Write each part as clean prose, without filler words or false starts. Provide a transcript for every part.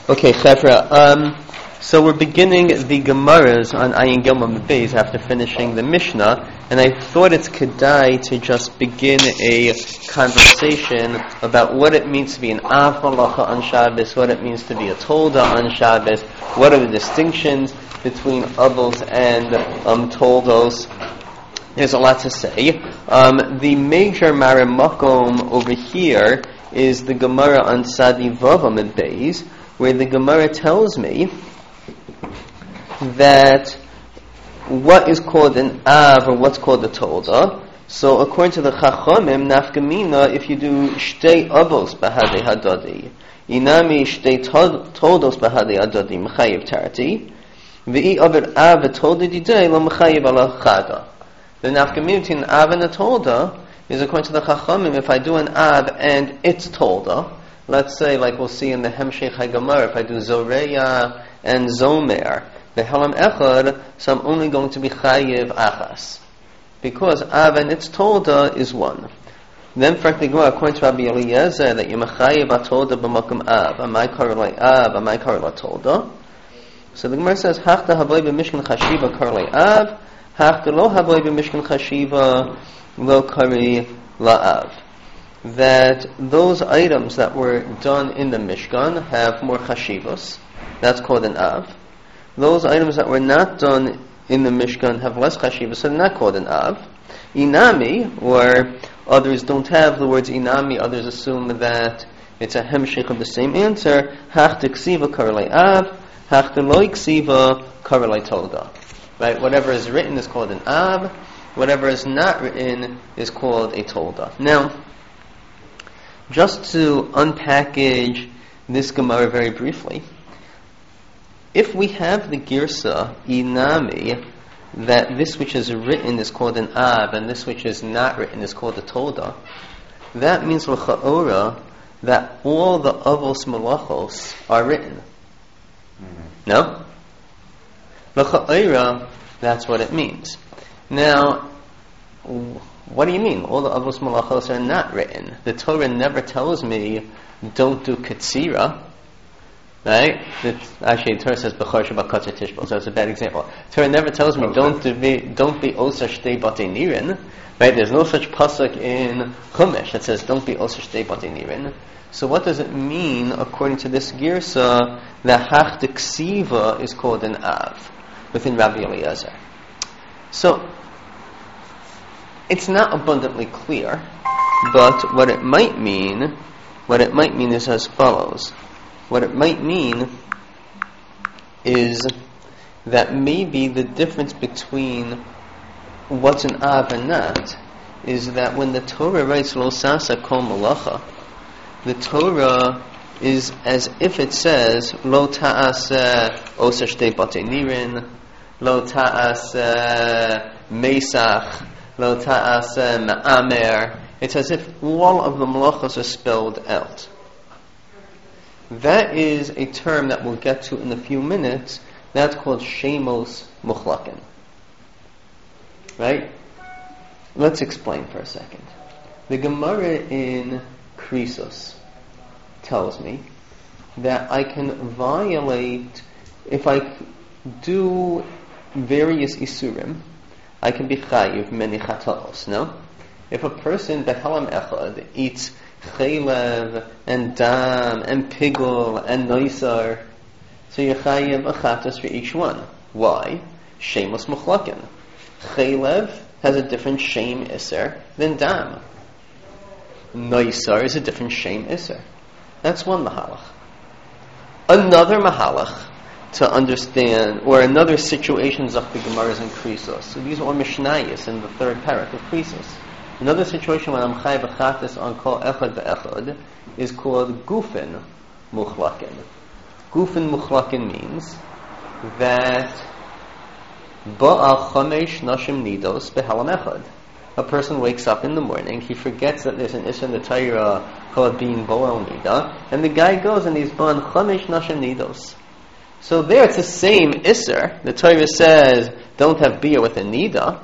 Okay, Chevra. So we're beginning the Gemaras on Ayin Gimel Beis after finishing the Mishnah, and I thought it's kedai to just begin a conversation about what it means to be an Av Malacha on Shabbos, what it means to be a Tolda on Shabbos, what are the distinctions between Avos and Toldos. There's a lot to say. The major Maramakom over here is the Gemara on Sadi Vavam Beis, where the Gemara tells me that what is called an Av or what's called a Tolda. So according to the Chachamim, Nafkamina, if you do Shtei Avos Bahadei Hadadi, Inami Shtei Toldos Bahadei Hadadi, Mechayiv Tarati, V'i Avid Av Tolda Didei, Lo Mechayiv Ala Chada. The Nafkamina between an Av and a Tolda is according to the Chachamim, if I do an Av and it's Tolda, let's say, like we'll see in the Hemshech HaGamar, if I do Zoreya and Zomer, the Helam Echad, so I'm only going to be Chayiv Achas. Because Av and its Tolda is one. Then, frankly, according to Rabbi Eliezer, that you Mechayiv HaTolda b'makom Av, Amai Karolai Av, Amai Karolai Tolda. So the Gemara says, Hachta Havoi b'mishkan Chashiva Karolai Av, Hachta lo Havoi b'mishkan Chashiva lo Kari La'av. That those items that were done in the Mishkan have more chashivos. That's called an Av. Those items that were not done in the Mishkan have less chashivos, so they're not called an Av. Inami, or others don't have the words inami, others assume that it's a hemshich of the same answer. Hach ksiva karelei Av, hach lo ksiva karelei Tolda. Right? Whatever is written is called an Av. Whatever is not written is called a Tolda. Now, just to unpackage this Gemara very briefly, if we have the Girsa, Inami, that this which is written is called an Av, and this which is not written is called a Tolda, that means L'cha'ora, that all the Avos Malachos are written. No? L'cha'ora, that's what it means. Now, what do you mean? All the Avos Malachos are not written. The Torah never tells me, don't do Katsira. Right? Actually, the Torah says, B'chor Shabbat Katzir Tishbol, so that's a bad example. The Torah never tells me, don't be Osa Shtei Batei Nirin. Right? There's no such pasuk in Chumash that says, don't be Osa Shtei Batei Nirin. So what does it mean, according to this Girsa, that Hach de Ksiva is called an Av, within Rabbi Eliezer? So, it's not abundantly clear, but what it might mean is as follows. What it might mean is that maybe the difference between what's an Av and not is that when the Torah writes Lo Sasa Kol Malacha, the Torah is as if it says Lo Ta'aseh Osa Shtei Batei Nirin, Lo Ta'aseh Mesach, Lo Ta'aseh Ma'amer. It's as if all of the malachos are spelled out. That is a term that we'll get to in a few minutes. That's called Shemos Muchlakin. Right? Let's explain for a second. The Gemara in Krisos tells me that I can violate, if I do various Isurim, I can be chayiv many chataos, no? If a person, behelam echad, eats chaylev and dam and pigul and noisar, so you're chayiv a chatas for each one. Why? Shemos muchlakin. Chaylev has a different shem iser than dam. Noisar is a different shem iser. That's one mahalach. Another mahalach to understand, or another situation of the Gemaras and Krisos. So these are Mishnayos in the third parak of Krisos. Another situation when I'm chayiv b'chatas on kol echad b'echad is called Gufin Muchlakin. Gufin Muchlakin means that ba'al chamesh nashim nidos b'halam echad. A person wakes up in the morning, he forgets that there's an Isra in the Torah called being bo'al nida, and the guy goes and he's born chamesh nashim nidos. So there it's the same Isser. The Torah says, don't have beer with a nida,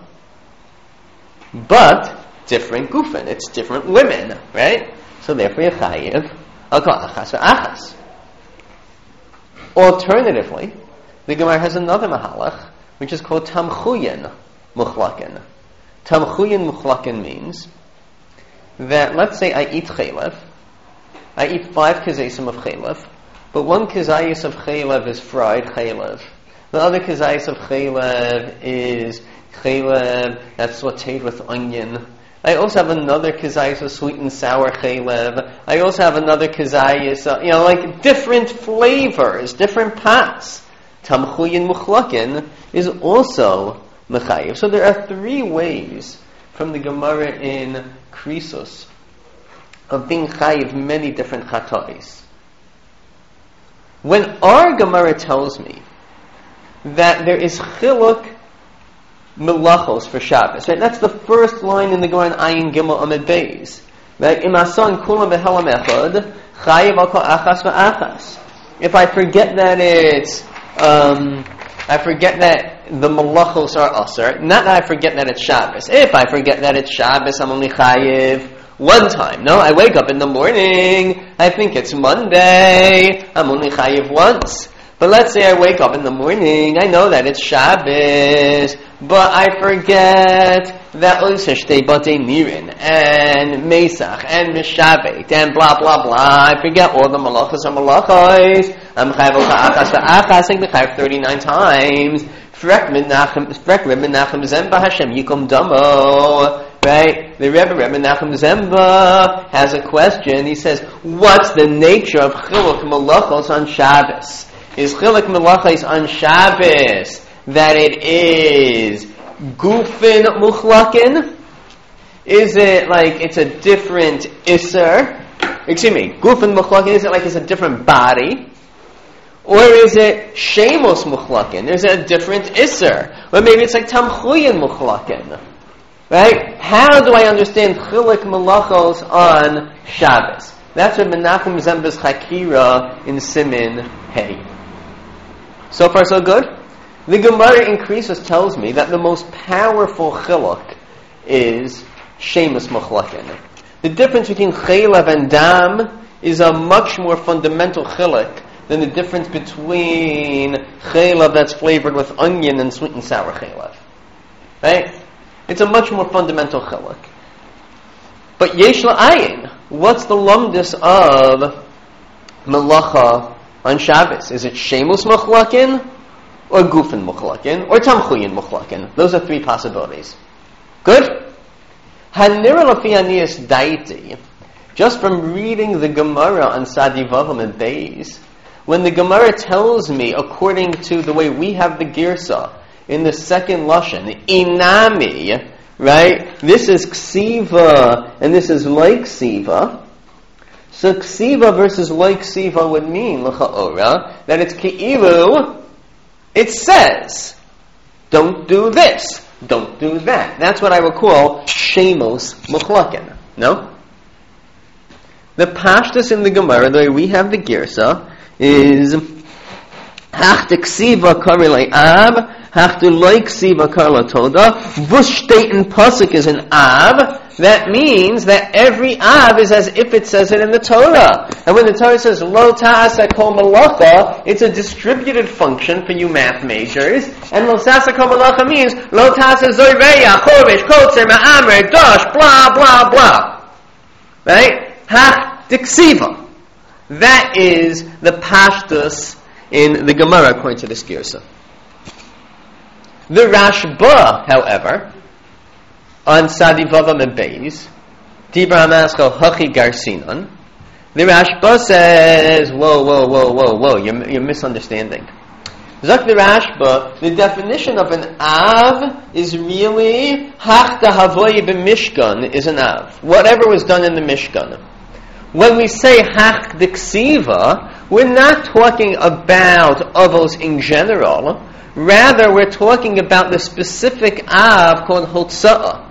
but different gufin. It's different women, right? So therefore, you're chayiv al kol achas v'achas. Alternatively, the Gemara has another mahalach, which is called tamchuyin muchlakin. Tamchuyin muchlakin means that, let's say I eat chaylev, I eat 5 kezesim of chaylev, but 1 kezayis of chaylev is fried chaylev. The other kezayis of chaylev is chaylev that's sauteed with onion. I also have another kezayis of sweet and sour chaylev. I also have another kezayis, like different flavors, different pots. Tamchuyin muchlakin is also mechayiv. So there are 3 ways from the Gemara in Krisos of being chayiv many different chatais. When our Gemara tells me that there is chiluk melachos for Shabbos, right? That's the first line in the Gemara in Ayin Gimel Amud Beis. Right? Imason kulam behelam echad chayiv al kol achas v'achas. If I forget that the malachos are aser, not that I forget that it's Shabbos. If I forget that it's Shabbos, I'm only chayiv one time. No, I wake up in the morning, I think it's Monday, I'm only chayiv once. But let's say I wake up in the morning, I know that it's Shabbos, but I forget that Oiseshtei Batei Nirin, and Mesach, and Mishabet, and blah blah blah. I forget all the malachos and malachos. I'm chayiv achas v'achas, I'm chayiv 39 times. Frek Menachem Zemba Hashem Yikum Damo. Right? The Rebbe Menachem Zemba has a question. He says, what's the nature of chiluk malachos on Shabbos? Is chiluk malachos on Shabbos that it is gufin muchlakin? Is it like it's a different iser? Excuse me, gufin muchlakin, is it like it's a different body? Or is it shemos muchlakin? Is it a different iser? Or maybe it's like tamchuyin muchlakin. Right? How do I understand chiluk malachos on Shabbos? That's what Menachem Zemba's Chakira in Simin Hey. So far so good? The Gemara in Krisos tells me that the most powerful chiluk is shemos muchlakin. The difference between chaylev and dam is a much more fundamental chiluk than the difference between chaylev that's flavored with onion and sweet and sour chaylev. Right? It's a much more fundamental chiluk. But yesh la'ayin, what's the lumdus of melacha on Shabbos? Is it shemos muchlakin, or gufin muchlakin, or tamchuyin muchlakin? Those are 3 possibilities. Good? Hanira lafi aniyas daiti. Just from reading the Gemara on Sadi Vavam and Beis, when the Gemara tells me, according to the way we have the Girsa, in the second Lashon, inami, right? This is ksiva, and this is like ksiva. So ksiva versus like ksiva would mean, l'cha'ora, that it's ke'ilu, it says, don't do this, don't do that. That's what I would call shemos muchlakin. No? The pashtus in the Gemara, the way we have the Girsa, is hach de ksiva karilei ab, hach de loy ksiva karla toda. Vus state in pasuk is an ab. That means that every av is as if it says it in the Torah. And when the Torah says lo ta'asa kol malacha, it's a distributed function for you math majors. And lo ta'asa kol malacha means lo ta'asa zoyreya, chovish, kotzer, ma'amer, dosh, blah blah blah. Right? Hach de ksiva. That is the pashtus in the Gemara according to this Girsa. The Rashba, however, on Sadi Vavam and Beis, Dibra Hamaskal Hachi Garsinon, the Rashba says, whoa, you're misunderstanding. Zak the Rashba, the definition of an Av is really Hachta Havoyi b'Mishkan is an Av. Whatever was done in the Mishkan. When we say Hach de Ksiva, we're not talking about avos in general. Rather, we're talking about the specific Av called Hotza'ah.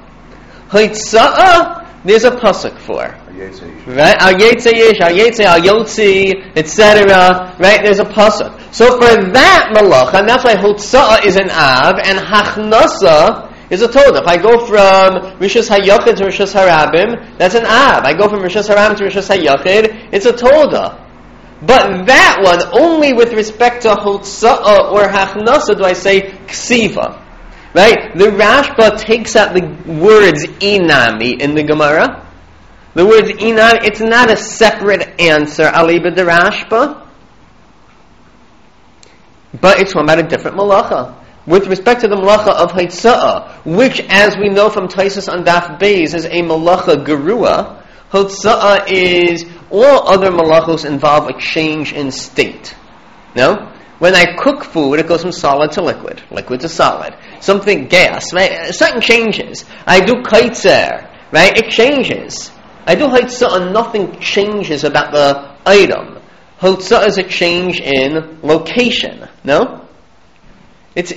Hotza'ah, there's a pasuk for. Right? Al Yetze Yesh, Al Yetze, Al Yotzi, etc. Right? There's a pasuk. So for that malacha, and that's why Hotza'ah is an Av, and Hachnasa is a Toda. If I go from Rishus HaYachid to Rishus HaRabim, that's an Av. I go from Rishus HaRabim to Rishus HaYachid, it's a Toda. But that one, only with respect to Hotza'ah or Hachnasa do I say Ksiva. Right? The Rashba takes out the words Inami in the Gemara. The words Inami, it's not a separate answer, Aliba the Rashba. But it's one about a different malacha. With respect to the malacha of Hotza'ah, which, as we know from Taisus on Daf Beis, is a malacha gerua, Hotza'ah is all other malachos involve a change in state. No? When I cook food, it goes from solid to liquid, liquid to solid. Something gas, right? Something changes. I do kaitzer, right? It changes. I do Hotza'ah, nothing changes about the item. Hotza'ah is a change in location, no? It's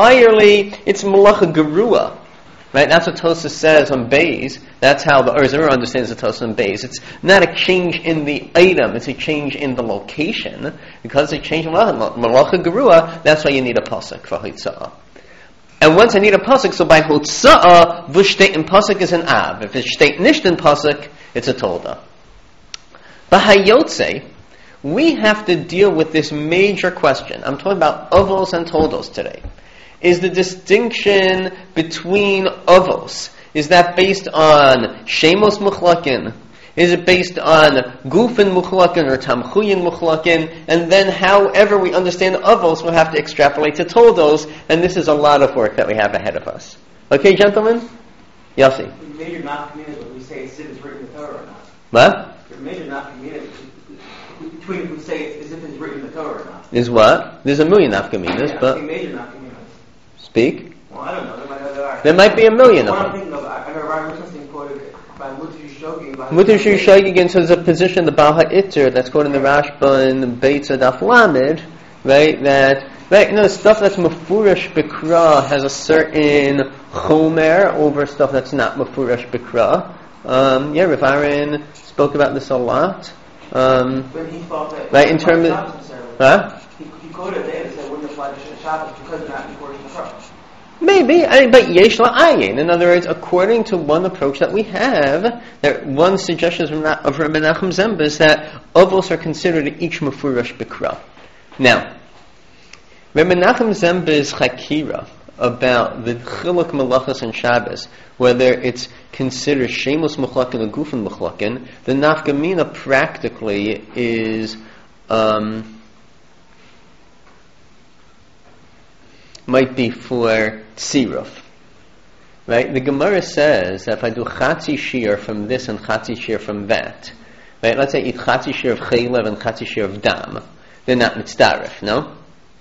malacha gerua. Right? That's what Tosafos says on Beis. That's how the Zimmer understands the Tosafos on Beis. It's not a change in the item, it's a change in the location. Because it's a change in malacha gerua, that's why you need a pasuk for Hotza'ah. And once I need a pasuk, so by Hotza'ah, v'shteit in pasuk is an av. If it's shteit nisht in pasuk, it's a tolda. But hayotze, we have to deal with this major question. I'm talking about avos and toldos today. Is the distinction between avos, is that based on shemos muchlakin? Is it based on gufin muchlakin or tamchuyin muchlakin? And then however we understand avos, we'll have to extrapolate to toldos, and this is a lot of work that we have ahead of us. Okay, gentlemen? Yossi? We may or not communicate when we say it's written in the Torah or not. What? We may or not communicate between if we say it's as if it's written in the Torah or not. Is what? There's a million nafkaminas, but... Major not communicate. Speak? Well, I don't know. There might be a million of them. them. I'm thinking of, I remember Ryan Richardson quoted by Mutter Shogi. Mutter Shogi, again, so there's a position, the Baal HaItter, that's quoted in the Rashba and the Beitz Daf Lamed, right, that, right, you know, stuff that's Mefurash Bikra has a certain chomer over stuff that's not Mefurash Bikra. Rav Aaron spoke about this a lot. When he thought that... Right, in terms of... Huh? He quoted there and said, wouldn't apply to Shabbos because it's not Mefurash Bikra. Maybe, but yesh la'ayin. In other words, according to one approach that we have, that one suggestion of Rabbi Menachem Zemba is that avos are considered each mefurash bikra. Now, Rabbi Menachem Zemba's chakira about the chiluk malachas and Shabbos, whether it's considered shemos muchlakin or gufin muchlakin, the nafkamina practically is might be for tziruf. Right? The Gemara says that if I do chatzi shir from this and chatzi shir from that, right? Let's say eat chatzi shir of chaylev and chatzi shir of dam, they're not mitzdarif, no?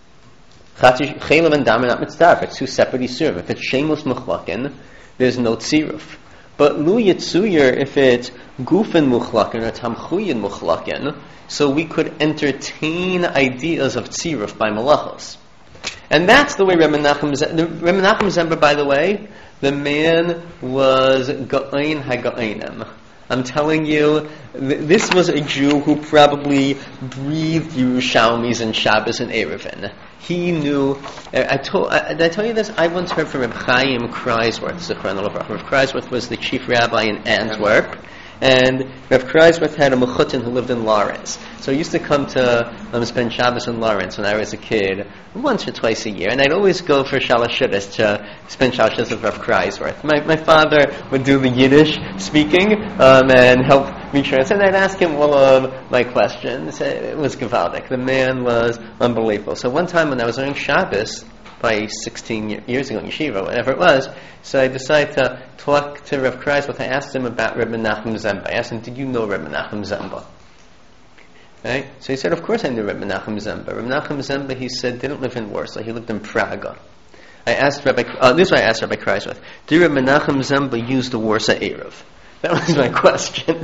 Chaylev and dam are not mitzdarif. It's two separate isurim. If it's shemos muchlakin, there's no tziruf. But lu yitzuyer, if it's gufin muchlakin or tamchuyin muchlakin, so we could entertain ideas of tziruf by malachos. And that's the way Rebbe Menachem Zemba, by the way, the man was Ga'ain HaGa'ainim. I'm telling you, this was a Jew who probably breathed Yerushalmis and Shabbos and Erevin. He knew... did I tell you this? I once heard from Reb Chaim Kreisworth, Zichrona Livracha. Reb Kreisworth was the chief rabbi in Antwerp. And Rav Kreisworth had a mechutin who lived in Lawrence. So I used to come to spend Shabbos in Lawrence when I was a kid, once or twice a year. And I'd always go for Shalosh Shidduch to spend Shalosh Shidduch with Rav Kreisworth. My father would do the Yiddish speaking and help me translate. And I'd ask him all of my questions. It was gewaldic. The man was unbelievable. So one time when I was learning Shabbos, by 16 years ago in yeshiva, whatever it was, so I decided to talk to Rav Kreisworth. I asked him about Reb Menachem Zemba. I asked him, did you know Reb Menachem Zemba? Right? So he said, of course I knew Reb Menachem Zemba. Reb Menachem Zemba, he said, didn't live in Warsaw. He lived in Praga. This is why I asked Rabbi Kreisworth, did Reb Menachem Zemba use the Warsaw Erev? That was my question.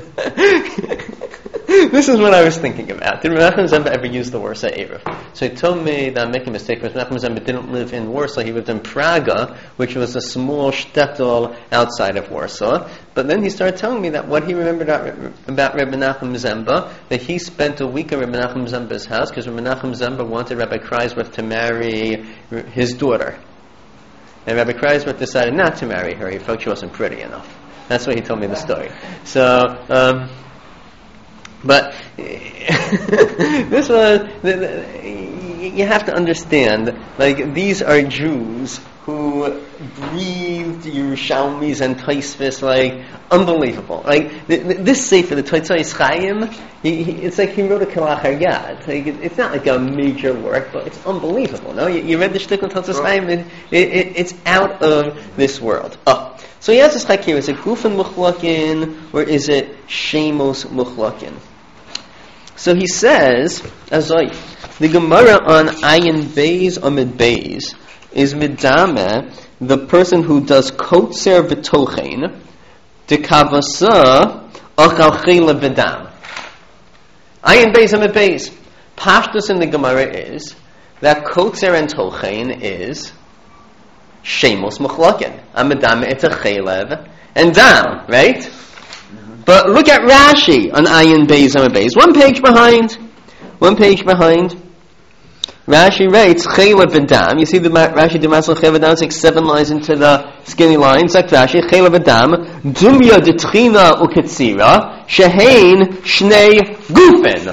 This is what I was thinking about. Did Menachem Zemba ever use the Warsaw Erev? So he told me that I'm making a mistake because Menachem Zemba didn't live in Warsaw. He lived in Praga, which was a small shtetl outside of Warsaw. But then he started telling me that what he remembered about Rabbi Menachem Zemba, that he spent a week at Rabbi Menachem Zemba's house because Rabbi Menachem Zemba wanted Rabbi Kreisworth to marry his daughter. And Rabbi Kreisworth decided not to marry her. He felt she wasn't pretty enough. That's why he told me the story. So, but this one, you have to understand, like, these are Jews who breathed Yerushalmis and Tosfos, like, unbelievable. Like, this sefer, the Totzos Chaim, it's like he wrote a Kalachar Yad. Like, it's not like a major work, but it's unbelievable, no? You read the Shtick on Totzos Chaim, it's out of this world. So he has this chak here, is it Gufen Muchlakin, or is it Shemos Muchlakin? So he says, the Gemara on Ayin Beis Amid Beis is midame, the person who does kotzer v'tochein, dekavasa achal chela v'dam. Ayin Beis Amid Beis. Pashtus in the Gemara is that kotzer and tochein is shemos muchlakin. Amidame it's a chelev and dam, right? Mm-hmm. But look at Rashi on Ayin Beis Amid Beis. One page behind. Rashi writes chelev and dam. You see the Rashi Demasel chelev and dam. It's like 7 lines into the skinny lines. Like Rashi chelev and dam. Dumya detchina uketzira shehein shnei gufen.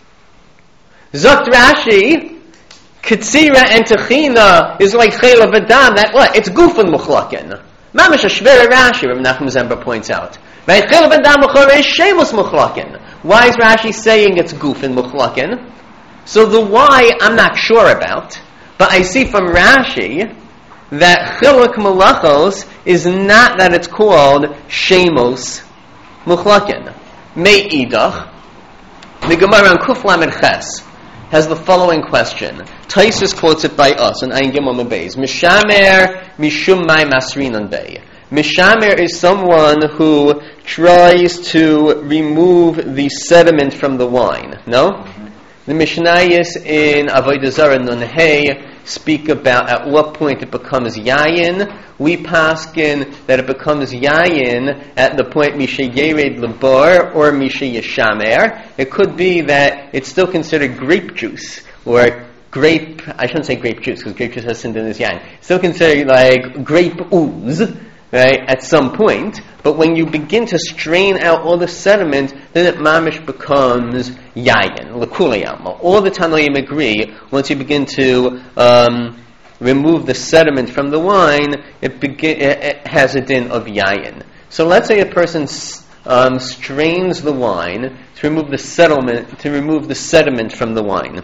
Zot Rashi. Ketzira and Techina is like Chela V'Dam. That what? It's Gufen Muchlakin. Mamash Shvera Rashi, Rav Nachum Zemba points out. Right? Chela V'Dam Muchlakin is Shemos Muchlakin. Why is Rashi saying it's Gufen Muchlakin? So the why I'm not sure about, but I see from Rashi that Chiluk Malachos is not that it's called Shemos Muchlakin. Me'idach, the Gemara on Kuf Lamed Ches has the following question. Taisus quotes it by us in Ayin Gimel Beis. Mishamer mishum mai masrinan bei. Mishamer is someone who tries to remove the sediment from the wine. No? The Mishnayos in Avodah Zarah Nun Hey speak about at what point it becomes yayin. We paskin that it becomes yayin at the point mishe yered lebar or mishe yeshamer. It could be that it's still considered grape juice or grape. I shouldn't say grape juice because grape juice has sin in this yayin. It's still considered like grape ooze, right? At some point, but when you begin to strain out all the sediment, then it mamish becomes yayin, l'kuleyama. All the Tanoim agree, once you begin to remove the sediment from the wine, it has a din of yayin. So let's say a person strains the wine to remove the sediment from the wine.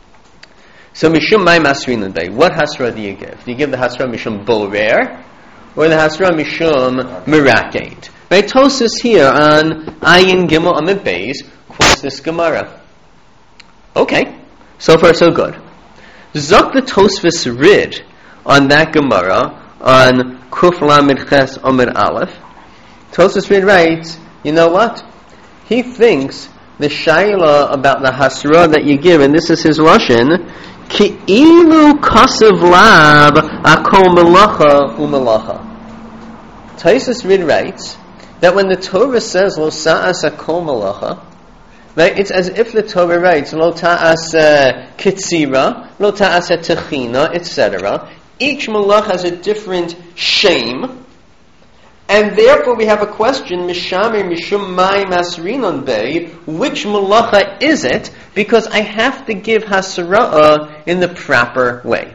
So mishum mai masrinan bei. What hasra do you give? Do you give the hasra mishum borer, or the hasra mishum miraked? Right, Tosas here on Ayin Gimel Amid Beis quotes this Gemara. Okay, so far so good. Zok the Tosfos Rid on that Gemara on Kuf Lamed Ches Amid Aleph. Tosfos Rid writes, you know what? He thinks the shaila about the hasra that you give, and this is his lashon, ki ilu kasav lab akol melacha umelacha. Tosfos Rid writes that when the Torah says lo sa'as akol malacha, right, it's as if the Torah writes lo ta'as kitzira, lo ta'as techina, etc. Each malach has a different shame, and therefore we have a question: mishamer mishum mai masrinon bei. Which malacha is it? Because I have to give hasra'ah in the proper way,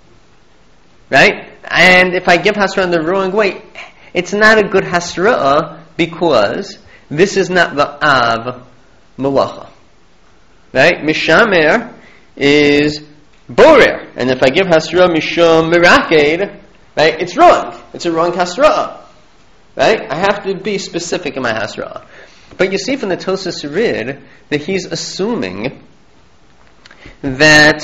right? And if I give hasra'ah in the wrong way, it's not a good hasra'ah because this is not the av malacha. Right? Mishamer is borer. And if I give hasra'ah mishum miraked, right, it's wrong. It's a wrong hasra'ah. Right? I have to be specific in my hasra'ah. But you see from the Tosas Rid that he's assuming that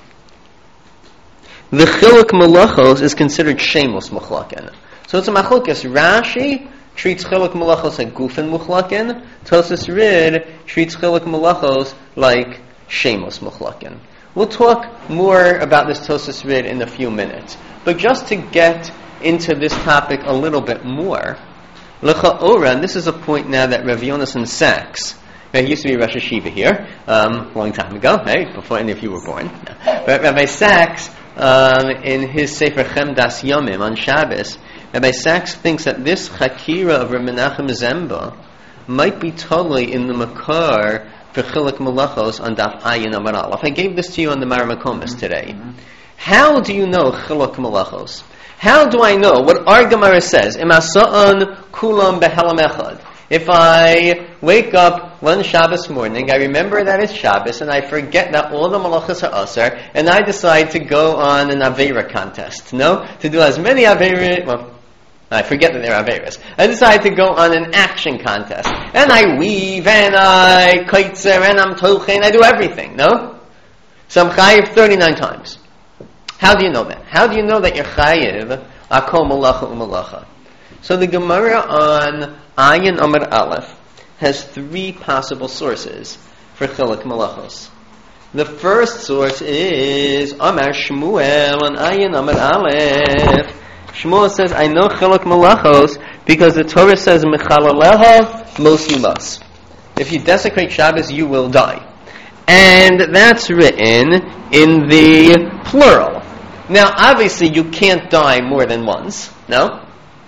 the chiluk malachos is considered shemos muchlakin. So it's a machlokes. Rashi treats chiluk malachos like gufen muchlakin. Tosas Rid treats chiluk malachos like shemos muchlakin. We'll talk more about this Tosas Rid in a few minutes. But just to get into this topic a little bit more, Lecha Ora, and this is a point now that Rav Yonasan Sachs, he used to be Rosh Hashiva here, a long time ago, right, before any of you were born. But Rabbi Sachs, in his Sefer Chemdas Yomim on Shabbos, Rabbi Sachs thinks that this Chakira of Rav Menachem Zemba might be totally in the Makar for Chiluk Malachos on Daf Ayin Amar Aleph. I gave this to you on the Maramakomis today. How do you know Chiluk Malachos? How do I know what our Gemara says? Im asa'an kulam behelam echad. If I wake up one Shabbos morning, I remember that it's Shabbos, and I forget that all the malachas are asar, and I decide to go on an Aveira contest. No? To do as many Aveira, well, I forget that they're Aveiras. I decide to go on an action contest. And I weave, and I kaitzer, and I'm tochen, I do everything, no? So I'm chayiv 39 times. How do you know that? How do you know that you're chayiv akol malacha umalacha? So the Gemara on Ayin Amar Aleph has three possible sources for Chiluk Malachos. The first source is Amar Shmuel on Ayin Amar Aleph. Shmuel says, I know Chiluk Malachos because the Torah says, Mechalaleha mos yumas. If you desecrate Shabbos, you will die. And that's written in the plural. Now, obviously, you can't die more than once, no?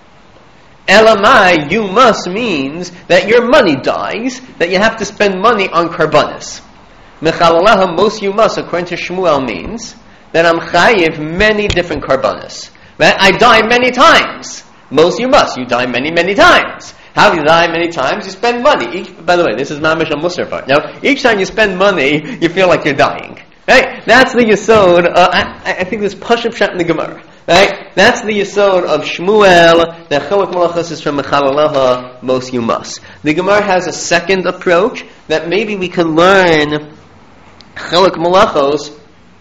Elamai, you must means that your money dies, that you have to spend money on karbanis. Mechalaleha mos yumas, according to Shmuel, means that I'm chayiv many different karbanis. Right? I die many times. Mos yumas, you die many, many times. How do you die many times? You spend money. By the way, this is mamish a musar part. Now, each time you spend money, you feel like you're dying. Right? That's the yesod. I think there's Pashup Shat in the Gemara. Right? That's the yesod of Shmuel. That Chiluk Malachos is from Mechalaleha mos yumas. The Gemara has a second approach that maybe we can learn Chiluk Malachos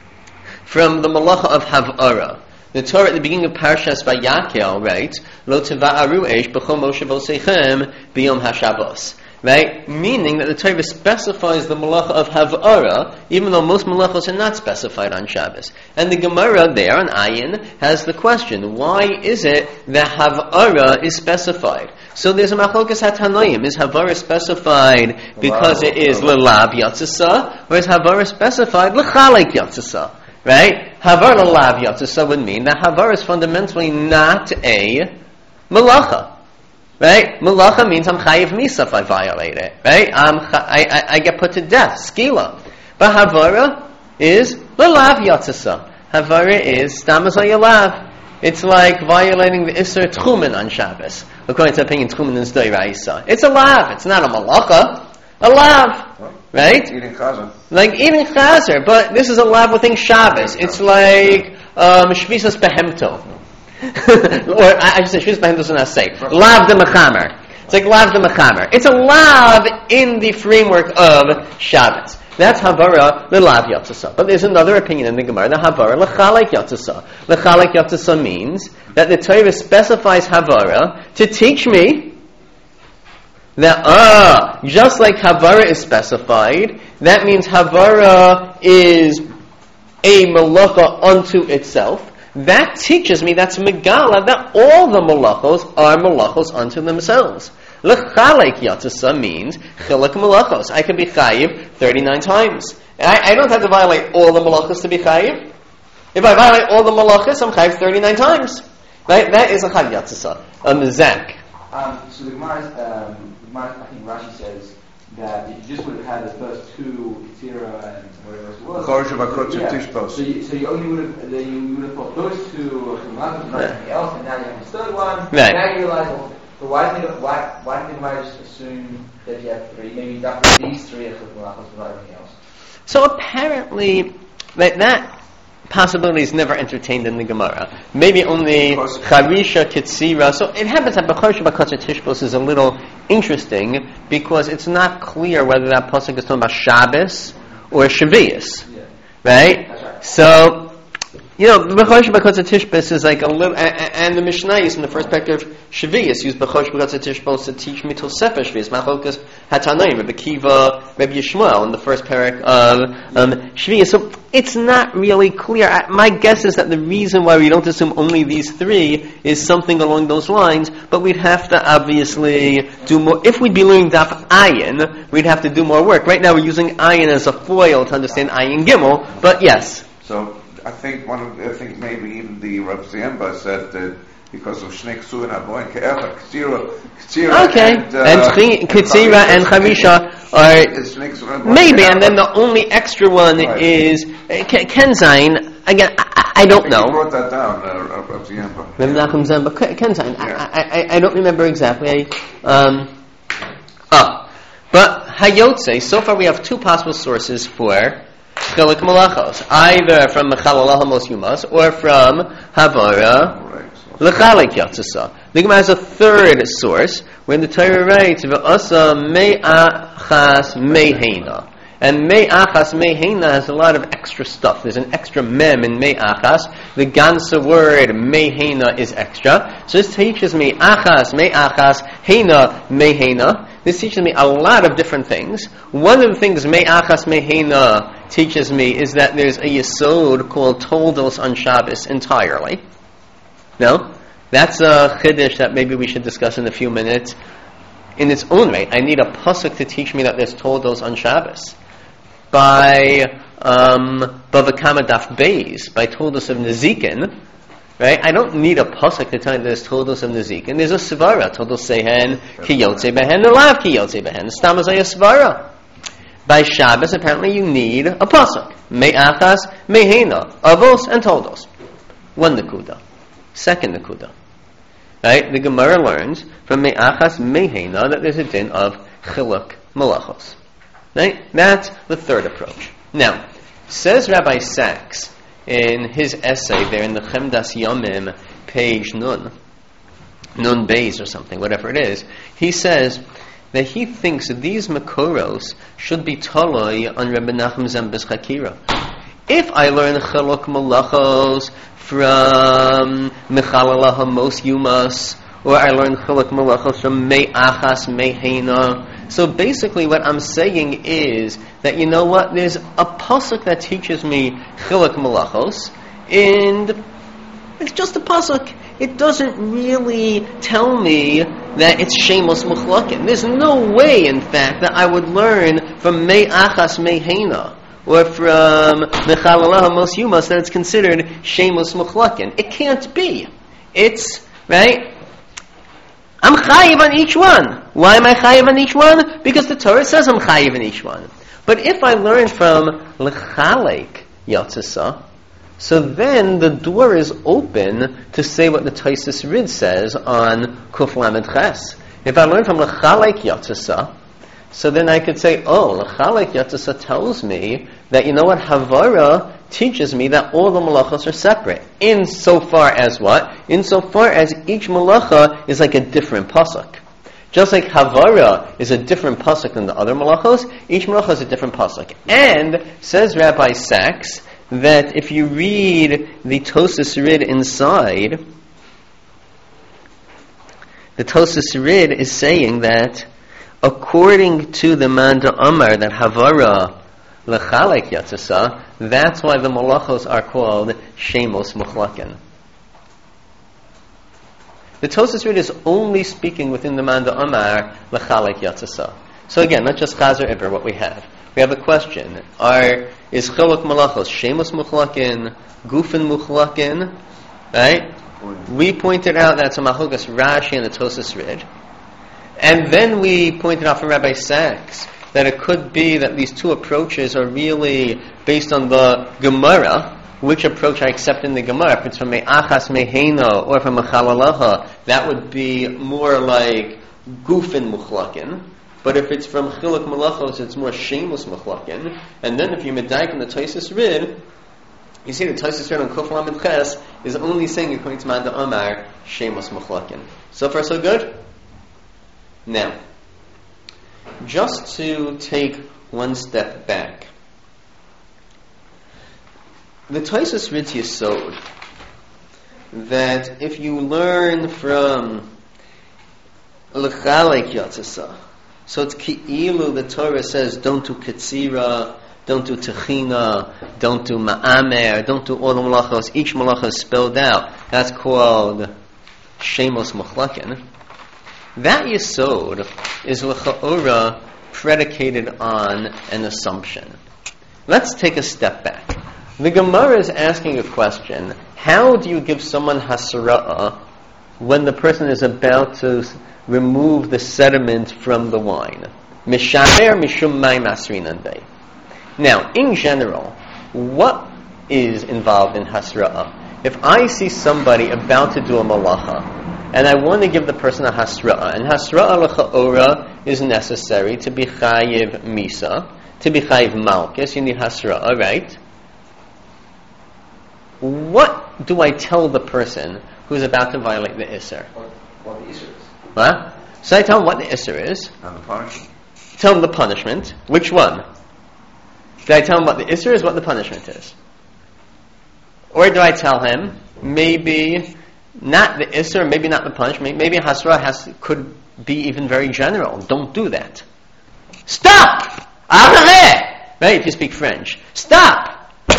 from the malacha of Havara. The Torah at the beginning of Parshas Vayakel writes, Lo teva'aru eish b'chol Moshe v'oseichem b'yom haShabbos. Right? Meaning that the Torah specifies the malacha of Havara, even though most malachos are not specified on Shabbos. And the Gemara there on Ayin has the question, why is it that Havara is specified? So there's a machlokas hatanoim. Is Havara specified because it is lelav yatzasa, or is Havara specified lechalek yatzasa? Right? Havar lelav yatzasa would mean that Havar is fundamentally not a malacha. Right? Malacha means I'm chayiv misa if I violate it. Right? I get put to death. Skila. But Havara is lelav yatzasa. Havara is stamas yalav. It's like violating the Isser Tchumen on Shabbos. According to the opinion, Tchumen is Doiraisa. It's a lav. It's not a malacha. A lav. Right? Eating chazer. Like eating chazer. But this is a lav within Shabbos. It's like Shvisas Behemto. Or I should say Shvisas Behemto is not safe. Lav de Mechamer. It's like lav de Mechamer. It's a lav in the framework of Shabbos. That's Havara lelav yatzasa. But there's another opinion in the Gemara, the Havara lechalek yatzasa. Lechalek yatzasa means that the Torah specifies Havara to teach me that, just like Havara is specified, that means Havara is a malacha unto itself. That teaches me, that's Megala, that all the malachos are malachos unto themselves. Lechalek yatzasa means chiluk malachos. I can be chayiv 39 times. I don't have to violate all the malachos to be chayiv. If I violate all the malachos, I'm chayiv 39 times. Right? That is a chayiv yatzasa. A mizak. So the Gemara, I think Rashi says that if you just would have had the first two, Ketzira and whatever else it was. So you only would have thought those two, not anything else, and now you have the third one. Right. Now you realize, well, so why didn't I just assume that you have three? Maybe these three are Malachos without everything else. So apparently, that possibility is never entertained in the Gemara. Maybe only Charisha, Ketzira. So it happens that Bechor Shabbat Tishbos is a little interesting because it's not clear whether that pasuk is talking about Shabbos or Shavuos. Yeah. Right? That's right. So, Bechor Shabbat Tishbos is like a little, and the Mishnayos in the first paragraph of Shavuos use Bechor Shabbat Tishbos to teach me till Sefer Shavuos. Machlokas Hatanaim, Rabbi Kiva, Rabbi Yishmael in the first paragraph of Shavuos. So it's not really clear. My guess is that the reason why we don't assume only these three is something along those lines, but we'd have to obviously do more. If we'd be learning Daf Ayin, we'd have to do more work. Right now we're using Ayin as a foil to understand Ayin Gimel, but yes. So I think one of the things, maybe even the Rav Ziemba said that because of Shnei Ksu and Abo and Ke'echa, Ketzira, Okay, and Ketzira and Chavisha maybe, and then the only extra one is Ken Zayin. Again, I don't know. You brought that down, Rav Ziemba. Maybe Nachum Zemba, Ken Zayin. I don't remember exactly. But Hayotze, so far we have two possible sources for Chilik Malachos, either from Mechalalah Mos Yumas or from Havara L'Chalik Yatzasa. The Gemara has a third source where the Torah writes V'asa Me'achas Me'heina. And Me'achas Me'heina has a lot of extra stuff. There's an extra mem in Me'achas. The Gansa word Me'heina is extra. So this teaches me Achas Me'achas Heina Me'heina. This teaches me a lot of different things. One of the things Me'achas Me'heina teaches me is that there's a yesod called Toldos on Shabbos entirely. No? That's a chiddush that maybe we should discuss in a few minutes. In its own right, I need a pasuk to teach me that there's Toldos on Shabbos. By Bava Kama Daf Beis, by Toldos of Nezikin, right? I don't need a pasuk to tell me there's Toldos of Nezikin. There's a svara, Toldos Sehen, Kiyotze Behen, the Lav Kiyotze Behen. Stamazay a svara. By Shabbos, apparently you need a pasuk. Me'achas, Me'heina, Avos, and Toldos. One nekuda. Second nekuda. Right? The Gemara learns from Me'achas, Me'heina that there's a din of Chiluk Malachos. Right? That's the third approach. Now, says Rabbi Sachs in his essay there in the Chemdas Yomim, page Nun Beis or something, whatever it is, he says that he thinks that these Makoros should be taloi on Rebbe Nachum Zemba's Chakira. If I learn Chaluk Malachos from Mechalalah Mos Yumas, or I learn Chaluk Malachos from Me'achas Me'heina, so basically what I'm saying is that, you know what, there's a pasuk that teaches me Chiluk Malachos, and it's just a pasuk. It doesn't really tell me that it's Shemos Muchlakin. There's no way, in fact, that I would learn from Me'achas Me'heina or from Mechalalah Mos Yumas that it's considered Shemos Muchlakin. It can't be. It's, right? I'm chayiv on each one. Why am I chayiv on each one? Because the Torah says I'm chayiv on each one. But if I learn from L'chalek Yatzasa, so then the door is open to say what the Taisus Rid says on Kuf Lamed Ches. If I learn from L'chalek Yatzasa, so then I could say, L'chalek Yatzasa tells me that, you know what, Havara teaches me that all the malachos are separate. Insofar as what? Insofar as each malacha is like a different pasuk. Just like Havara is a different pasuk than the other malachos, each malacha is a different pasuk. And, says Rabbi Sachs, that if you read the Tosas Rid inside, the Tosas Rid is saying that according to the Manda Amar that Havara L'chalek Yatzasa, that's why the malachos are called Shemos Muchlakin. The Tosas Rid is only speaking within the Manda Amar L'chalek Yatzasa. So again, not just Chazer Iber, what we have. We have a question. Is Chiluk Malachos Shemos Muchlakin, Gufin Muchlakin? Right? We pointed out that's a Mahugas Rashi and the Tosas Rid. And then we pointed out from Rabbi Sachs that it could be that these two approaches are really based on the Gemara. Which approach I accept in the Gemara? If it's from Me'achas Me'heina or from Mechalalaha, that would be more like Gufin Muchlakin. But if it's from Chiluk Malachos, it's more Shameless Muchlakin. And then if you medayik in the Tosas Rid, you see the Tosas Rid on Kuf Lamed Ches is only saying, according to Manda Amar, Shameless Muchlakin. So far so good? Now, just to take one step back, the Tosas Rid Yesod that if you learn from L'chalek Yatzasa, so it's Ki'ilu, the Torah says, don't do Ketzira, don't do Techina, don't do Ma'amer, don't do all the malachos, each malacha is spelled out. That's called Shemos Muchlakin. That Yesod is L'cha'ora predicated on an assumption. Let's take a step back. The Gemara is asking a question. How do you give someone hasra'ah when the person is about to remove the sediment from the wine? Mishamer mishum mayim asrinan bei. Now, in general, what is involved in hasra'ah? If I see somebody about to do a malacha, and I want to give the person a hasra'ah, and hasra'ah l'cha'ora is necessary to be chayiv misa, to be chayiv malchus, you need hasra'ah, right? What do I tell the person who's about to violate the Isser? What the Isser is. What? So I tell him what the Isser is. And the punishment. Tell him the punishment. Which one? Did I tell him what the Isser is, what the punishment is? Or do I tell him, maybe not the Isser, maybe not the punishment, maybe Hasra could be even very general. Don't do that. Stop! Arrête! Right, if you speak French. Stop!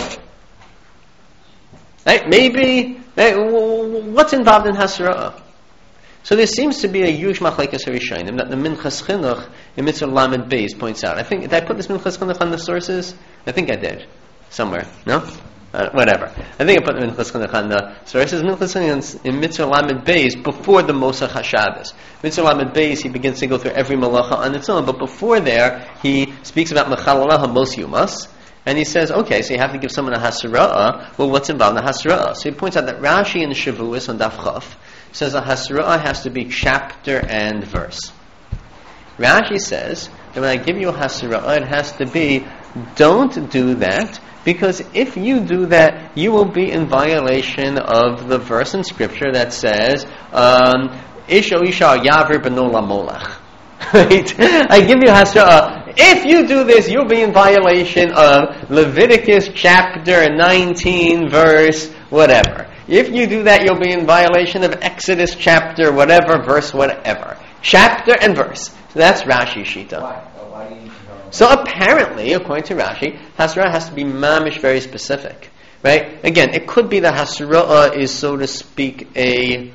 Right? Maybe, right, what's involved in Hasra'ah? So there seems to be a huge machlekes harishonim that the Minchas Chinuch in Mitzvah Lamed Beis points out. Did I put this Minchas Chinuch on the sources? I think I did. Somewhere. No? Whatever. I think I put the Minchas Chinuch on the sources. Minchas Chinuch in Mitzvah Lamed Beis before the Mosach HaShabbos. Mitzvah Lamed Beis, he begins to go through every malacha on its own, but before there, he speaks about Mechalalah HaMos Yumas. And he says, okay, so you have to give someone a hasra'ah. Well, what's involved in a hasra'ah? So he points out that Rashi in Shavuos on Daf Chaf says a hasra'ah has to be chapter and verse. Rashi says that when I give you a hasra'ah, it has to be, don't do that, because if you do that, you will be in violation of the verse in Scripture that says, Ish o isha yaver b'no lamolach. Right? I give you hasra'ah. If you do this, you'll be in violation of Leviticus chapter 19, verse whatever. If you do that, you'll be in violation of Exodus chapter whatever, verse whatever. Chapter and verse. So that's Rashi's Shita. Why do you need to know? So apparently, according to Rashi, hasra'ah has to be mamish, very specific. Right? Again, it could be that hasra'ah is, so to speak, a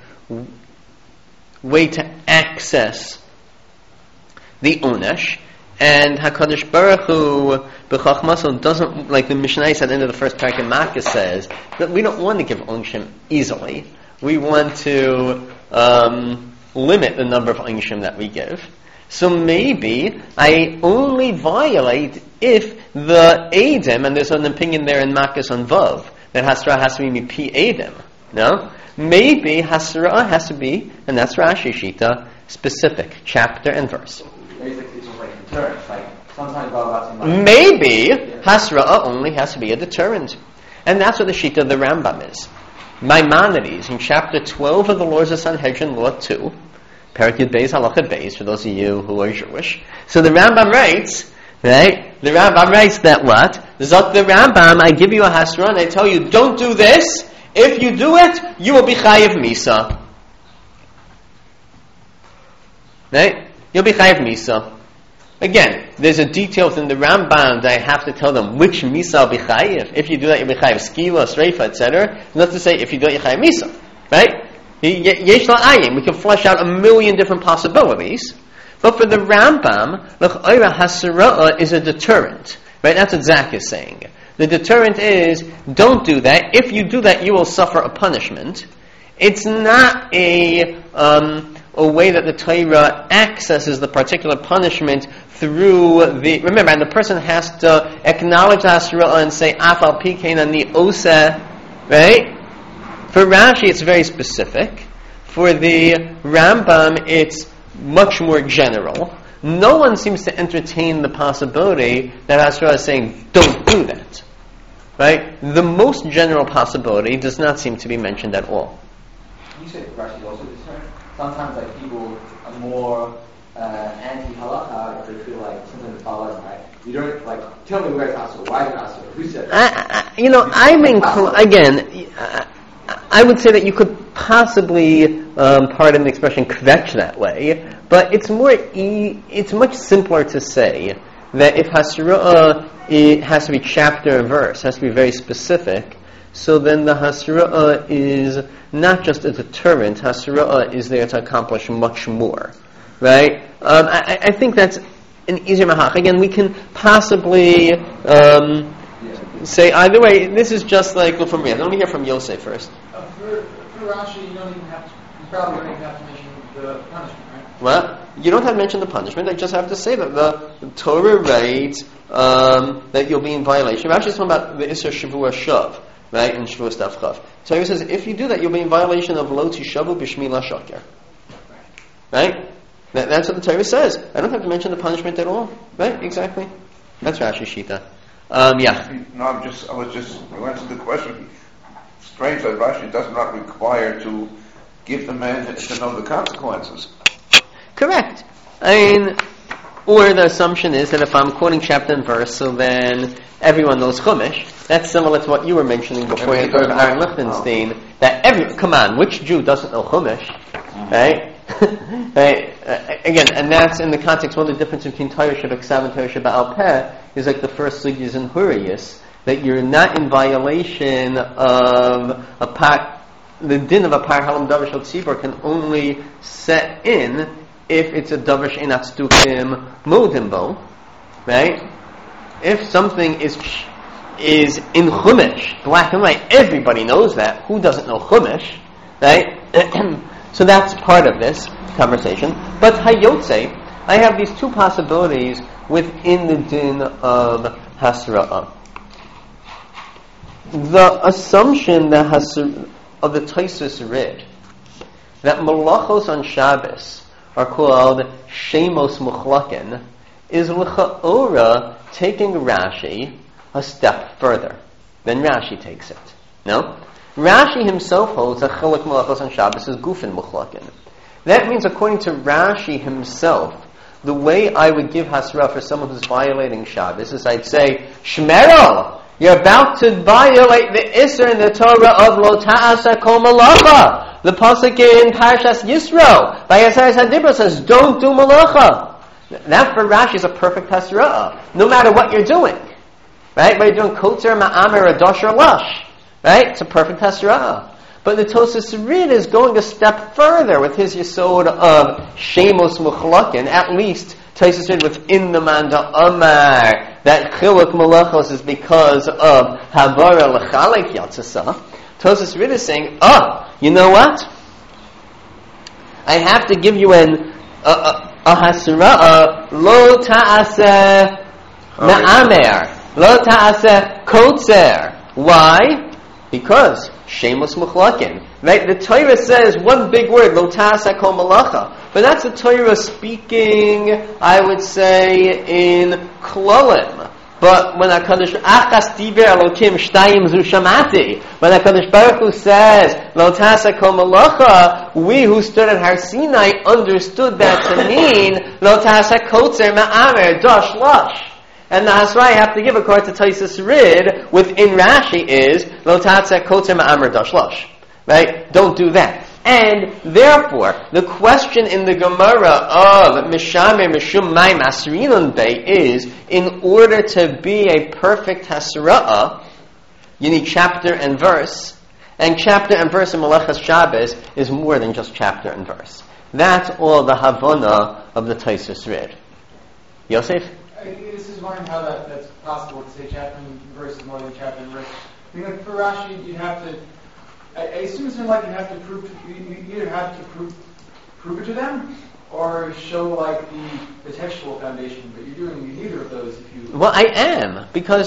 way to access the onesh, and HaKadosh Baruch Hu b'chachmaso doesn't, like the Mishnah at the end of the first parak in Makkah says, that we don't want to give onshim easily. We want to limit the number of onshim that we give. So maybe I only violate if the Edom, and there's an opinion there in Makkah on Vav, that Hasra has to be Mipi Edom. No? Maybe Hasra has to be, and that's Rashi Shita, specific, chapter and verse. It's like deterrent. Like sometimes maybe Hasra'ah only has to be a deterrent. And that's what the Shita of the Rambam is. Maimonides, in chapter 12 of the Laws of Sanhedrin, Law 2, Perek Yud Beis, Halacha Beis, for those of you who are Jewish. So the Rambam writes, right? The Rambam writes that what? Zot the Rambam, I give you a Hasra'ah and I tell you, don't do this. If you do it, you will be Chayiv Misa. Right? You'll be Chayiv Misa. Again, there's a detail within the Rambam that I have to tell them which Misa will be Chayiv. If you do that, you'll be Chayiv Skila, Sreifa, etc. Not to say if you do it, you're Chayiv Misa. Right? Yesh la'ayim. We can flesh out a million different possibilities. But for the Rambam, l'ch'oira hasra'ah is a deterrent. Right? That's what Zach is saying. The deterrent is, don't do that. If you do that, you will suffer a punishment. It's not a way that the Torah accesses the particular punishment through the... Remember, and the person has to acknowledge the Hasra'ah and say, Afal Pikein Ani Oseh, right? For Rashi, it's very specific. For the Rambam, it's much more general. No one seems to entertain the possibility that Hasra'ah is saying, don't do that. Right? The most general possibility does not seem to be mentioned at all. You said Rashi is also deterrent. Sometimes like people are more anti-halakha if they feel like sometimes it's all right. You don't like tell me where it's asur, why is it asur, who said that? I would say that you could possibly, pardon the expression, kvetch that way, but it's much simpler to say that if Hasra'ah it has to be chapter and verse, has to be very specific. So then the Hasra'ah is not just a deterrent. Hasra'ah is there to accomplish much more, right? I think that's an easier mahach. Again, we can possibly say either way. This is just like from Riyadh. Let me hear from Yosef first. For Rashi, you probably don't even have to mention the punishment, right? Well, you don't have to mention the punishment. I just have to say that the Torah writes that you'll be in violation. Rashi is talking about the Isser Shavua Shav, right, in Shavuos Daf Chav. Torah says if you do that, you'll be in violation of Lo Tishavu B'Shmi La Shaker. Right? That's what the Torah says. I don't have to mention the punishment at all. Right? Exactly. That's Rashi's Shita. Yeah. No, I answered the question. Strange that Rashi does not require to give the man to know the consequences. Correct. Or the assumption is that if I'm quoting chapter and verse, so then everyone knows Chumash. That's similar to what you were mentioning before you heard Aaron Lichtenstein. That come on, which Jew doesn't know Chumash? Right? Right? Again, and that's in the context, one of the difference between Torah Shabbat and Torah Shabbat Al Peh is like the first sugya in Huriyas, that you're not in violation of the din of a par halam davar shel tzibur can only set in if it's a davar she'ein tzdukim modim bo, right? If something is in Chumash, black and white, everybody knows that. Who doesn't know Chumash, right? So that's part of this conversation. But hayotze, I have these two possibilities within the din of hasra'ah. The assumption that of the Tosfos Rid, that malachos on Shabbos are called shemos muchlaken, is l'cha'ora taking Rashi a step further than Rashi takes it. No? Rashi himself holds that chiluk malachos on Shabbos is gufin muchlaken. That means, according to Rashi himself, the way I would give hasra for someone who's violating Shabbos is I'd say, Shmerel, you're about to violate the Isser in the Torah of Lo Ta'asa Kol Malacha. The pasuk in Parashas Yisro by Yisrael Hadibra says, don't do malacha. That for Rashi is a perfect hasra, no matter what you're doing. Right? Whether you're doing kotzer, ma'amer, or dosh, or lush. Right? It's a perfect hasra. But the Tosfos Rid is going a step further with his yesod of shemos muchlaken, at least Tosfos Rid within the Manda Amar, that chiluk malachos is because of havara lechalek yatzasa. Tosfos Rid is saying, you know what? I have to give you a hasra, lo ta'aseh me'amer, lo ta'aseh kotzer. Why? Because shemos muchlaken. Right? The Torah says one big word, lo ta'aseh kol malacha. But that's the Torah speaking, I would say, in klolim. But when HaKadosh Achas Diber Elokim Shtayim Zu Shamati, when HaKadosh Baruch Hu says Lo Ta'aseh Kol Malacha, we who stood at Har Sinai understood that to mean Lo Ta'aseh Kotzer Ma'amer Dosh Lush. And the hasra I have to give according to Tosfos Rid within Rashi is Lo Ta'aseh Kotzer Ma'amer Dosh Lush. Right? Don't do that. And therefore, the question in the Gemara of Mishamer Mishum Mai Masrinun Bey is, in order to be a perfect Hasra'ah, you need chapter and verse. And chapter and verse in Melechas Shabbos is more than just chapter and verse. That's all the Havana of the Tosfos Rid. Yosef? This is wondering how that's possible to say chapter and verse is more than chapter and verse. I mean, like for Rashi, you'd have to... I assume it's like you have to you either have to prove it to them, or show like the textual foundation. But you're doing neither of those if you. Well, I am, because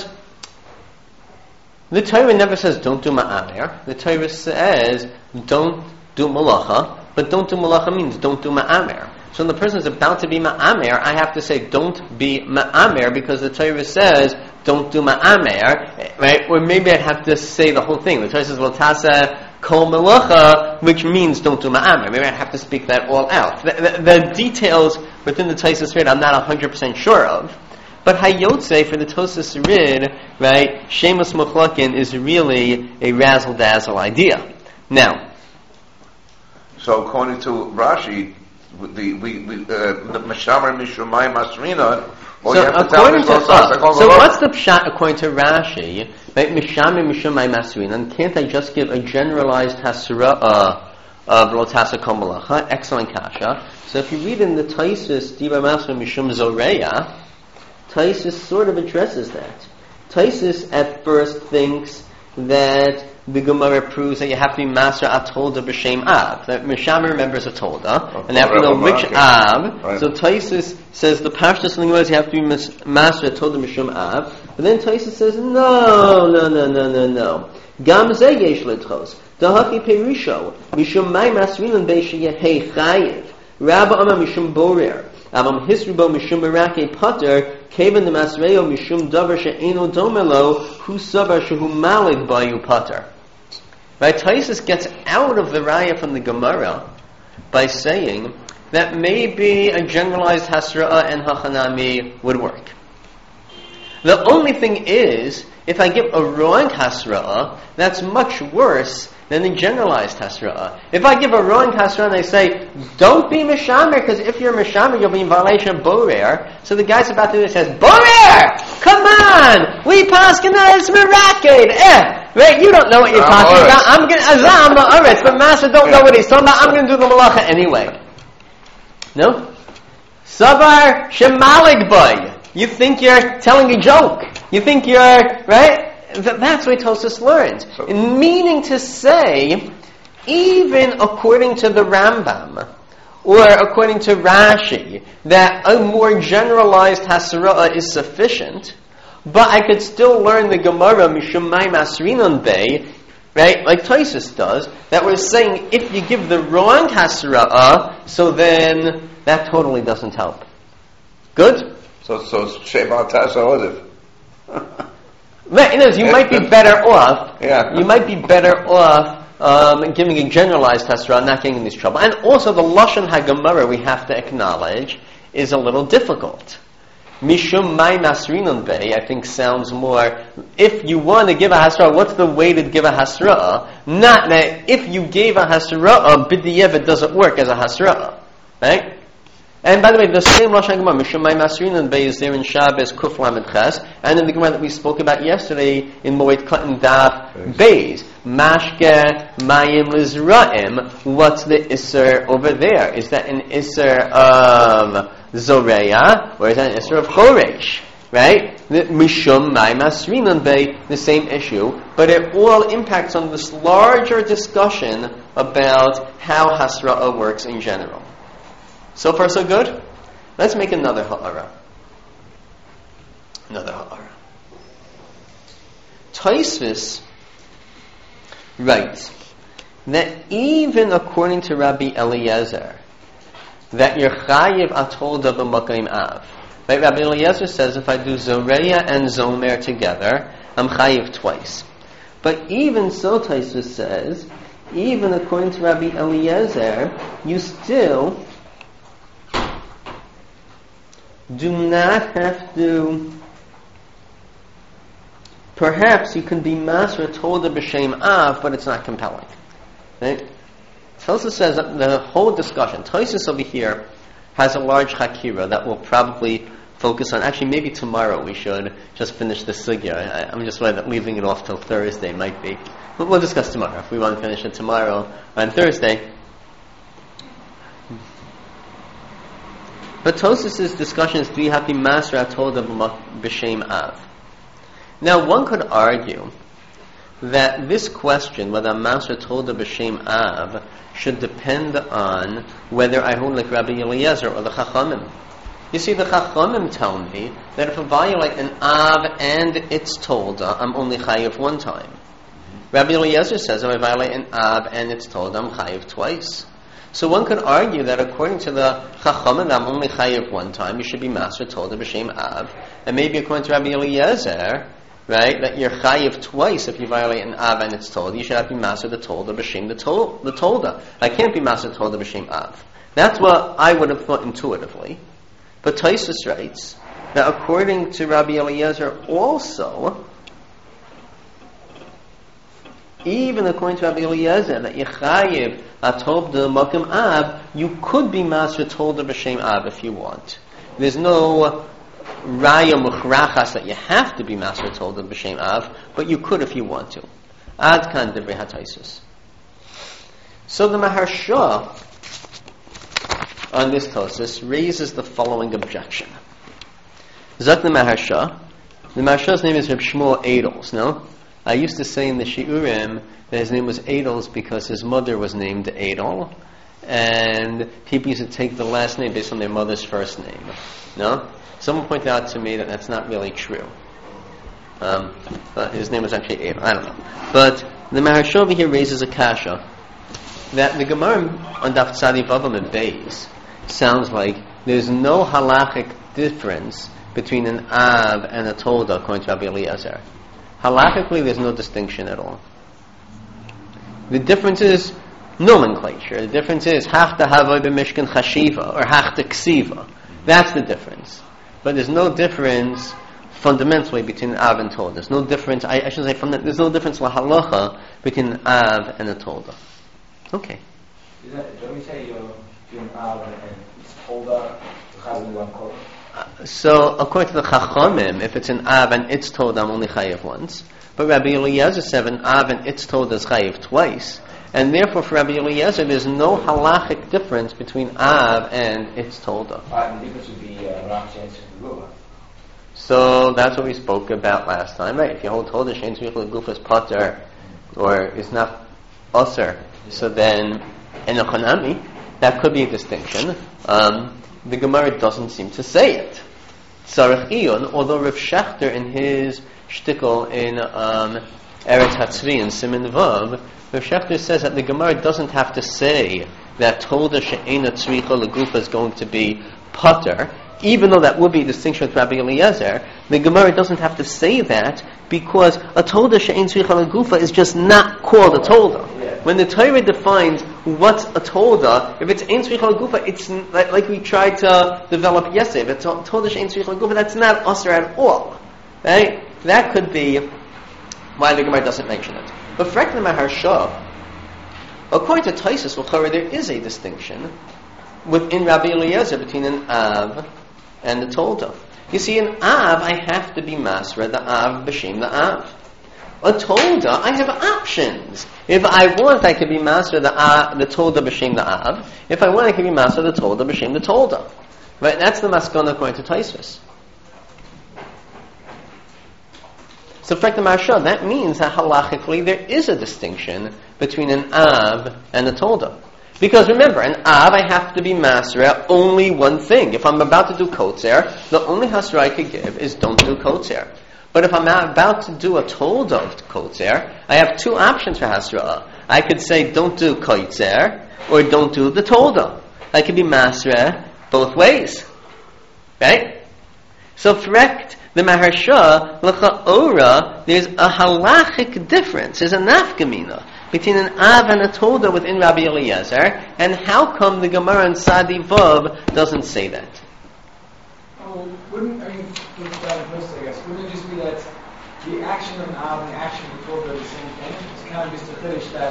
the Torah never says don't do ma'amer. The Torah says don't do malacha, but don't do malacha means don't do ma'amer. So when the person is about to be ma'amer, I have to say don't be ma'amer, because the Torah says don't do ma'amer, right? Or maybe I have to say the whole thing. The Torah says, Lo Ta'aseh Kol Malacha, which means don't do ma'amer. Maybe I have to speak that all out. The details within the Tosfos Rid I'm not 100% sure of. But Hayotze, for the Tosfos Rid, right, Shemos Muchlakin is really a razzle-dazzle idea. Now, so according to Rashi, the Mishamer Mishumai Masrina. So according to so what's the pshat according to Rashi? Right, Mishamer Mishumai Masrina. Can't I just give a generalized hasra of Lo Ta'aseh Kol Malacha? Excellent kasha. So if you read in the Tosfos Diba Masrina Mishum Zoreya, Tosfos sort of addresses that. Tosfos at first thinks that the Gemara proves that you have to be master atolda b'shem av. That Mishamer remembers atolda, and they have to know which av. Right. So Taisus says the pashtus in the Gemara is you have to be master atolda b'shem av. But then Taisus says no. Gam ze yesh l'tchos. Dahachi perisho mishum mai masrinan beishiyehei chayiv. Rabba Amar mishum borer. Avam hisrubo mishum barake pater. Kevan the masreo mishum davar she'eno domelo hu savar shehu malik bayu pater. Right, Taisus gets out of the raya from the Gemara by saying that maybe a generalized hasra'ah and hachanami would work. The only thing is, if I give a wrong hasra'ah, that's much worse than the generalized hasra'ah. If I give a wrong hasra'ah and I say, don't be mishamer, because if you're mishamer, you'll be in violation of borer. So the guy's about to do it says, borer! Come on! We paskin is mirakel! Right? You don't know what you're talking about. I'm going to azam la'aretz, but master don't know what he's talking about. I'm going to do the malacha anyway. No? Savar shemalig boy. You think you're telling a joke. You think you're, right? That's what Tosfos learns. Meaning to say, even according to the Rambam, or according to Rashi, that a more generalized hasra'ah is sufficient, but I could still learn the Gemara, Mishum Mai Masrinan Bey, right, like Tosfos does, that we're saying if you give the wrong hasra'ah, so then that totally doesn't help. Good? So Sheba Tasa Odif. Right, you might be better off. Yeah. You might be better off giving a generalized hasra'ah, not getting in this trouble. And also the Lashon HaGemara we have to acknowledge is a little difficult. Mishum Mai Masrinan Bey, I think sounds more, if you want to give a hasra'ah, what's the way to give a hasra'ah? Not that if you gave a hasra'ah, b'diyev it doesn't work as a hasra'ah. Right? And by the way, the same Lashon Gemara, Mishum Mai Masrinan Bey, is there in Shabbos Kuf Lamed Ches, and in the Gemara that we spoke about yesterday in Moed Katan Daf Beis, Mashke Mayim Lizra'im. What's the Isser over there? Is that an Isser of Zoreya, or is that an Isser of Choresh? Right? Mishum Mai Masrinan Bey, the same issue, but it all impacts on this larger discussion about how Hasra'ah works in general. So far, so good? Let's make another ha'ara. Tosfos writes that even according to Rabbi Eliezer, that you're chayiv atolda b'makom av. Right? Rabbi Eliezer says if I do zoreya and zomer together, I'm chayiv twice. But even so, Tosfos says, even according to Rabbi Eliezer, you still do not have to. Perhaps you can be masra tolda b'shem av, but it's not compelling. Right? Tosfos says that the whole discussion, Tosfos over here has a large hakira that will probably focus on. Actually, maybe tomorrow we should just finish the sugya. I'm just worried that leaving it off till Thursday might be. But we'll discuss tomorrow if we want to finish it tomorrow on Thursday. But Tosfos' discussion is, do you have to be master atolda b'shem av? Now, one could argue that this question, whether I'm master atolda b'shem av, should depend on whether I hold like Rabbi Eliezer or the Chachamim. You see, the Chachamim tell me that if I violate an av and its tolda, I'm only chayiv one time. Rabbi Eliezer says if I violate an av and its tolda, I'm chayiv twice. So one could argue that according to the Chachamim, I'm only chayiv one time, you should be master tolda b'shem av. And maybe according to Rabbi Eliezer, right, that you're chayiv twice if you violate an av and it's tolda, you should have to be master the tolda b'shem the tolda. I can't be master tolda b'shem av. That's what I would have thought intuitively. But Tosfos writes that according to Rabbi Eliezer also, even according to Rabbi Eliezer, that Yechayiv atolda makom av, you could be master tolda b'shem av if you want. There's no raya muchrachas that you have to be master tolda b'shem av, but you could if you want to. Ad kan divrei HaTosfos. So the Maharsha on this Tosfos raises the following objection. Zak the Maharsha. The Maharsha's name is Reb Shmuel Edels, no? I used to say in the Shiurim that his name was Adels because his mother was named Adel, and people used to take the last name based on their mother's first name. No? Someone pointed out to me that that's not really true. But his name was actually Adel. I don't know. But the Maharsha over here raises a kasha that the Gemara on Daf Tzadi Vavam and Beis sounds like there's no halachic difference between an Av and a Tolda according to Rabbi Eliezer. Halachically, there's no distinction at all. The difference is nomenclature. The difference is hachta havoi b'mishkan chashiva or hachta ksiva. That's the difference. But there's no difference fundamentally between Av and Tolda. There's no difference. I should say there's no difference la halacha between an Av and a Tolda. Okay. Don't we say you're an Av and it's Tolda to have one call? So, according to the Chachamim, if it's an Av and it's Tolda, I'm only chayiv once. But Rabbi Eliezer said an Av and it's Tolda is chayiv twice. And therefore, for Rabbi Eliezer, there's no halachic difference between Av and it's Tolda. The difference would be Ram Shein Tzricha L'Gufa. So, that's what we spoke about last time, right? If you hold Tolda, Shein Tzricha L'Gufa is pater, or is not Aser, so then, in a Chanami, that could be a distinction. The Gemara doesn't seem to say it. Tzarech Iyun, although Rav Shachter in his shtickle in Eretz Hatzvi in Siman Vav, Rav Shachter says that the Gemara doesn't have to say that Tolda She'ena Tzricha L'Gufa is going to be pater, even though that would be a distinction with Rabbi Eliezer. The Gemara doesn't have to say that because a Tolda She'en Tzricha L'Gufa is just not called a Tolda. When the Torah defines what's a Tolda, if it's Ein Tzricha L'Gufa, it's like we tried to develop yesterday. If it's a Tolda She'en Tzricha L'Gufa, that's not Asr at all. Right? That could be why the Gemara doesn't mention it. But frankly, Maharsha, according to Taisus L'Chara, there is a distinction within Rabbi Eliezer between an Av and the Tolda. You see, in Av, I have to be Masra, the Av b'shem the Av. A Tolda, I have options. If I want, I could be Masra, the Tolda b'shem the Av. If I want, I could be Masra, the Tolda b'shem the Tolda. Right? That's the Maskana according to Taisus. So, for the Maharsha, that means that halachically there is a distinction between an Av and a Tolda. Because remember, an Av, I have to be Masra only one thing. If I'm about to do Kotzer, the only Hasra I could give is don't do Kotzer. But if I'm about to do a Tolda of Kotzer, I have two options for Hasra. I could say don't do Kotzer, or don't do the Tolda. I could be Masra both ways. Right? So, correct. The Maharsha, l'cha'ora, there's a halachic difference, there's a nafkamina between an Av and a Tolda within Rabbi Eliezer, and how come the Gemara in Sadi Vav doesn't say that? Wouldn't it just be that the action of an Av and the action of the Tolda are the same thing? It's kind of just a finish that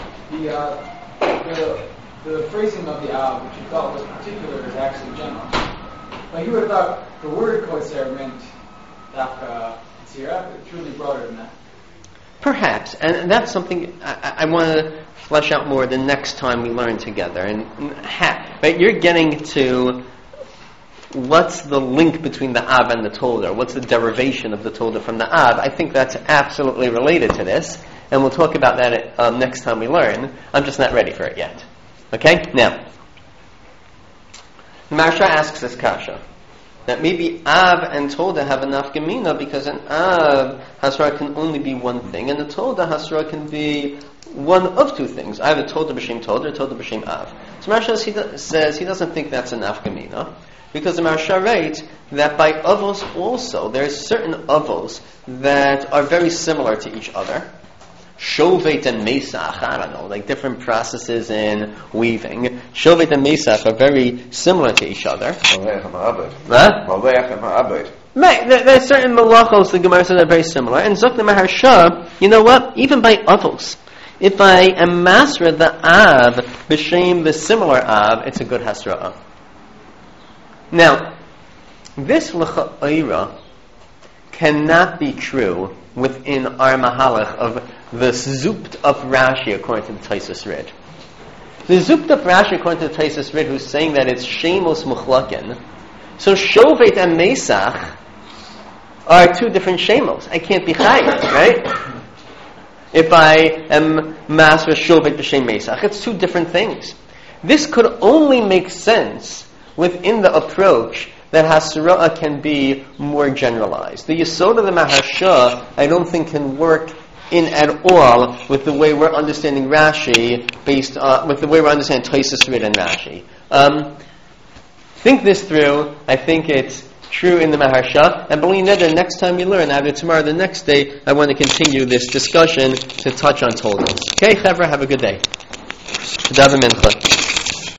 the phrasing of the Av, which you thought was particular, is actually general. Like you would have thought the word Kotzer meant Dafka Tzira, but truly broader than that. Perhaps, and that's something I want to flesh out more the next time we learn together. Right, you're getting to what's the link between the Av and the Tolda, what's the derivation of the Tolda from the Av. I think that's absolutely related to this, and we'll talk about that next time we learn. I'm just not ready for it yet. Okay? Now, Maharsha asks this kasha, that maybe Av and Tolda have a nafkamina because an Av Hasra can only be one thing, and a Tolda Hasra can be one of two things, either Tolda b'shem Tolda or Tolda b'shem Av. So Maharsha says he doesn't think that's a nafkamina, because the Maharsha writes that by avos also, there are certain avos that are very similar to each other. Shovet and Mesach, I don't know, like different processes in weaving. Shovet and Mesach are very similar to each other. Right? There are certain malachos, the Gemara says, are very similar. And Zok the Maharsha, you know what? Even by avos, if I am masra the Av, b'shem the similar Av, it's a good hasra'ah. Now, this l'cha'ira cannot be true within our mahalach of the zupt of Rashi according to the Taisus Rid. The zupt of Rashi according to the Taisus Rid, who's saying that it's shemos muchlaken. So Shovet and Mesach are two different shemos. I can't be chayav, right? if I am Masra Shovet B'Shem Mesach. It's two different things. This could only make sense within the approach that Hasra'ah can be more generalized. The Yesod of the Maharsha, I don't think, can work in at all with the way we're understanding Rashi, with the way we're understanding Tosfos Rid and Rashi. Think this through. I think it's true in the Maharsha. And believe me, the next time we learn, either tomorrow or the next day, I want to continue this discussion to touch on Toldos. Okay, Chevra, have a good day. Tadav Mincha.